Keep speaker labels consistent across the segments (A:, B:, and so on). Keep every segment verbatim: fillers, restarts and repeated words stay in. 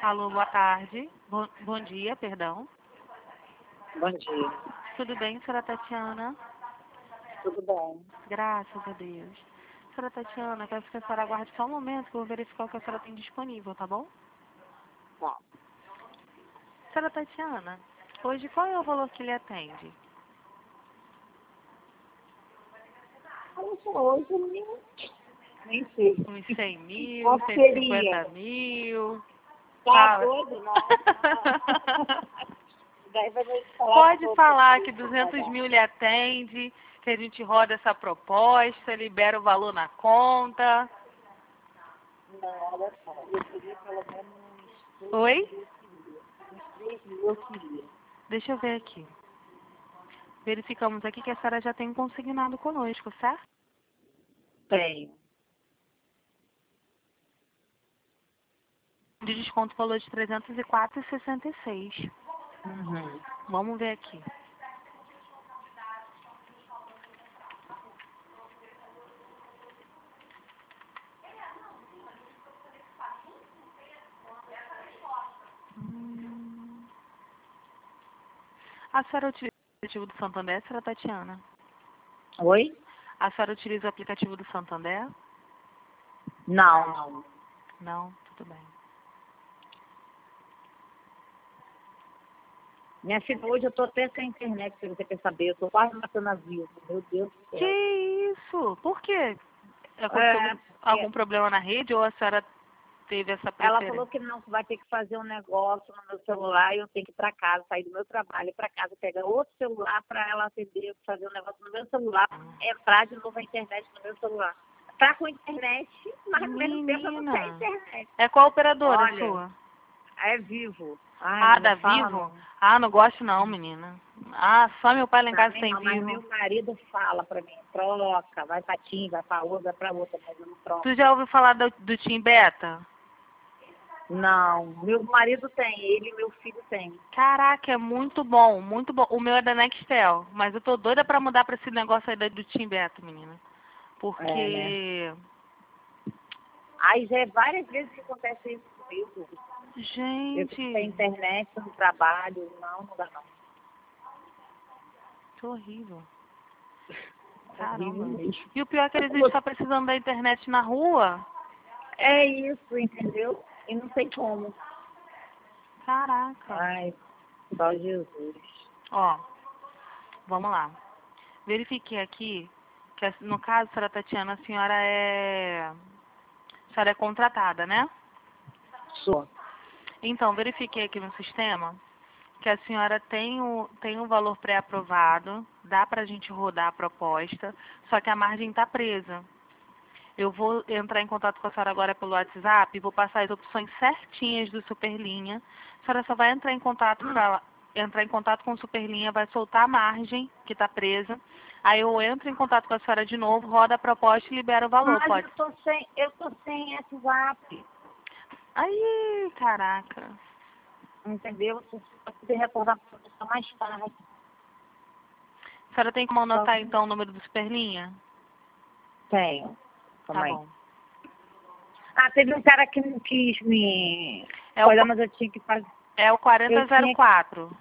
A: Alô, boa tarde. Bom, bom dia, perdão.
B: Bom dia.
A: Tudo bem, senhora Tatiana?
B: Tudo bem?
A: Graças a Deus. Senhora Tatiana, peço que a senhora aguarde só um momento que eu vou verificar o que a senhora tem disponível, tá bom?
B: Tá.
A: Senhora Tatiana, hoje qual é o valor que lhe atende?
B: Hoje eu nem, nem sei.
A: Uns cem mil,
B: Qual
A: cento e cinquenta
B: seria?
A: mil?
B: Tá
A: Fala.
B: doido? Não. Daí vai me falar
A: Pode
B: sobre
A: falar que
B: isso,
A: duzentos
B: tá?
A: mil lhe atende, que a gente roda essa proposta, libera o valor na conta.
B: Não, olha só. Eu queria pelo menos uns
A: Oi?
B: três mil eu queria.
A: Deixa eu ver aqui. Verificamos aqui que a senhora já tem um consignado conosco, certo?
B: Tenho.
A: De desconto valor de trezentos e quatro reais e sessenta e seis centavos.
B: Uhum.
A: Vamos ver aqui. Hum. A senhora utiliza o aplicativo do Santander, senhora Tatiana?
B: Oi?
A: A senhora utiliza o aplicativo do Santander?
B: Não, não.
A: Não, tudo bem.
B: Minha filha, hoje eu tô até sem internet, se você quer saber. Eu tô quase matando a vida. Meu Deus do
A: Que
B: céu.
A: isso? Por quê? Aconteceu
B: É,
A: algum,
B: porque
A: algum problema na rede ou a senhora teve essa
B: ela
A: preferência?
B: falou que não, que vai ter que fazer um negócio no meu celular e eu tenho que ir para casa, sair do meu trabalho, ir para casa, pegar outro celular para ela atender, fazer um negócio no meu celular, entrar de novo a internet no meu celular. Tá com internet, mas ao mesmo tempo eu não tenho
A: Menina,
B: internet.
A: é qual operadora
B: Olha,
A: sua?
B: é vivo. Ai,
A: Ah,
B: não me
A: da
B: fala
A: Vivo?
B: não.
A: Ah, não gosto não, menina. Ah, só meu pai lá em
B: Pra
A: casa
B: mim
A: tem
B: não, mas
A: Vivo.
B: meu marido fala pra mim, troca, vai pra Tim, vai pra outra, vai pra outra, mas eu não troco.
A: Tu já ouviu falar do, do Tim Beta?
B: Não, meu marido tem, ele e meu filho tem.
A: Caraca, é muito bom, muito bom. O meu é da Nextel, mas eu tô doida pra mudar pra esse negócio aí da- do Tim Beta, menina.
B: É, né?
A: Porque,
B: Aí já é várias vezes que acontece isso comigo. Eu fico sem
A: gente,
B: internet no trabalho. Não, não dá não.
A: que horrível.
B: Horrível
A: Caramba.
B: mesmo.
A: E o pior é que eles estão precisando da internet na rua.
B: É isso, entendeu? E não sei como.
A: Caraca.
B: Ai, só Jesus.
A: Ó, vamos lá. Verifiquei aqui que, no caso, senhora Tatiana, a senhora é... A senhora é contratada, né?
B: Sou.
A: Então, verifiquei aqui no sistema que a senhora tem o, tem um valor pré-aprovado, dá para a gente rodar a proposta, só que a margem está presa. Eu vou entrar em contato com a senhora agora pelo WhatsApp e vou passar as opções certinhas do Superlinha. A senhora só vai entrar em contato para entrar em contato com o Superlinha, vai soltar a margem que está presa. Aí eu entro em contato com a senhora de novo, roda a proposta e libera o valor,
B: Mas
A: pode?
B: eu tô sem, eu tô sem WhatsApp.
A: Aí, caraca.
B: Entendeu? Se você puder retornar pra pessoa mais tarde.
A: A senhora tem como
B: Só
A: anotar então o número do Superlinha?
B: tenho.
A: Tá
B: Calma aí.
A: bom.
B: Ah, teve um cara que não quis me
A: É o,
B: olhar,
A: qu-
B: mas eu tinha que fazer.
A: é o
B: Eu
A: quarenta zero
B: tinha
A: quatro,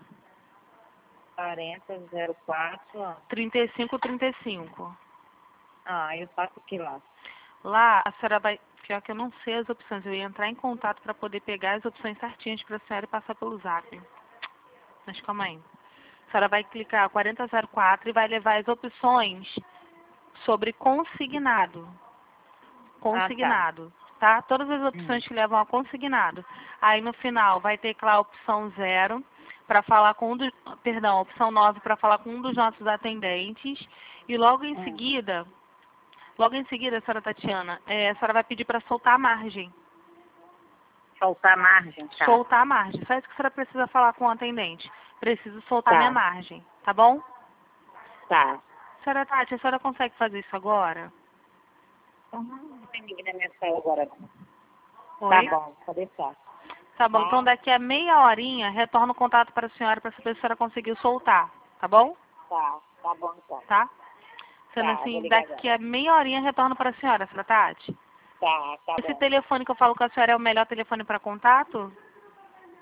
B: quarenta zero quatro, ó.
A: trinta e cinco trinta e cinco.
B: Ah, eu faço aqui lá.
A: Lá a senhora vai. Pior que eu não sei as opções, eu ia entrar em contato para poder pegar as opções certinhas para a senhora e passar pelo zap. Mas calma aí. A senhora vai clicar quarenta zero quatro e vai levar as opções sobre consignado.
B: Ah, tá.
A: Consignado, tá? Todas as
B: Hum.
A: opções que levam a consignado. Aí no final vai ter lá a opção zero para falar com um dos, perdão, a opção nove para falar com um dos nossos atendentes e logo em
B: Hum.
A: seguida, logo em seguida, a senhora Tatiana, é, a senhora vai pedir para soltar a margem.
B: Soltar a margem, tá.
A: Soltar a margem. Só isso que a senhora precisa falar com o atendente. Preciso soltar minha
B: Tá,
A: margem, tá bom?
B: tá.
A: Senhora Tati, a senhora consegue fazer isso agora?
B: Uhum. Não tem ninguém na minha sala agora, não. Tá
A: Oi?
B: bom, pode deixar.
A: Tá bom, então
B: Tá?
A: daqui a meia horinha retorno o contato para a senhora para saber se a senhora conseguiu soltar, tá bom?
B: Tá, tá bom então.
A: Tá? Sendo
B: Tá, vou
A: assim,
B: ligar
A: daqui
B: agora.
A: a meia horinha retorno para a senhora, senhora Tati.
B: Tá, tá
A: Esse
B: bom.
A: telefone que eu falo com a senhora é o melhor telefone para contato?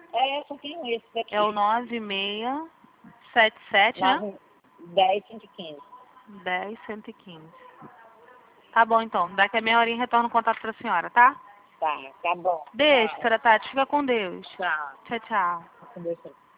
B: É, só tenho esse daqui.
A: É o nove seis sete sete, né?
B: dez, cento e quinze.
A: dez, cento e quinze. Tá bom, então. Daqui a meia horinha retorno o contato pra senhora, tá?
B: Tá, tá bom.
A: Beijo,
B: Tchau.
A: senhora Tati. Fica com Deus.
B: Tchau.
A: Tchau, tchau.
B: Com Deus.